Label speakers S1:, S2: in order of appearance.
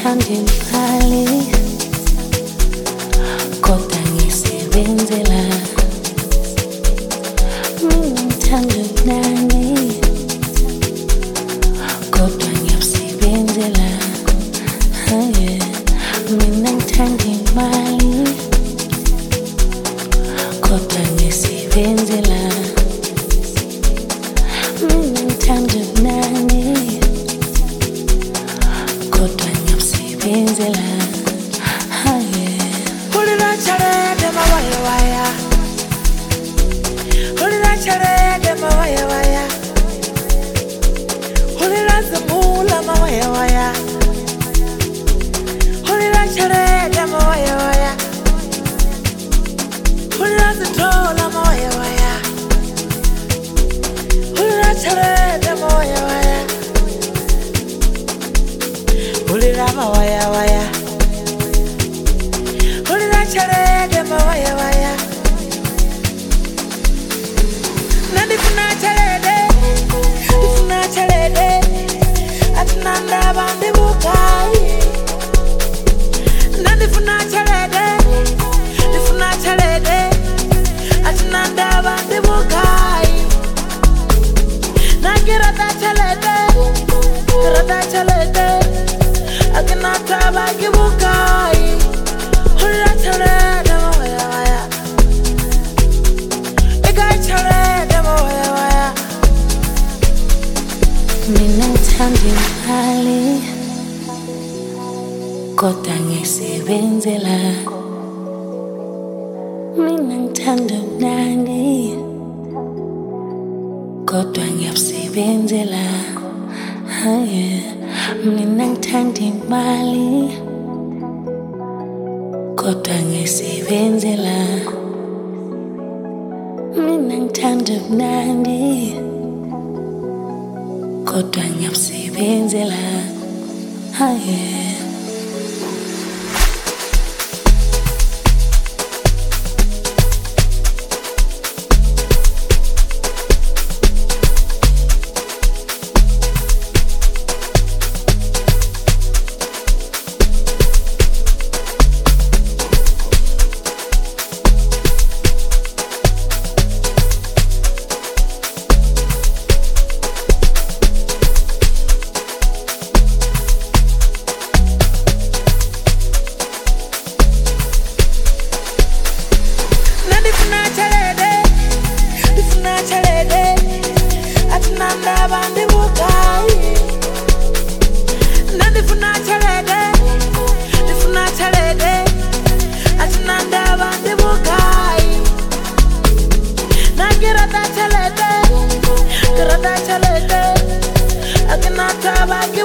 S1: ngithanda imali kodwa ngisebenzela mina ngithanda ubunani kodwa ngiyabusebenzela mina ngithanda imali kodwa ngisebenzela mina ngithanda ubunani kodwa ngiyabusebenzela
S2: Hulira charede mawaya waya Hulira charede mawaya waya Hulira zamula mawaya waya Hulira charede mawaya waya Hulira zitola mawaya waya Hulira charede mawaya waya Hulira mawaya waya Charede mawaya waya Nandi funa charede Atinanda bandi bukai Nandi funa charede Atinanda bandi bukai Nakirata charede Akinata bagi bukai Hulira charede mawaya waya Igai charede mawaya waya
S1: mina ngithanda imali kodwa ngisebenzela mina ngithanda ubunani kodwa ngiyabusebenzela mina ngithanda imali kodwa ngisebenzela mina ngithanda ubunani kodwa ngiyabusebenzela
S2: Atinanda bandi bukai Nandi funa charede Atinanda bandi bukai Nakirata charede Akinata bagi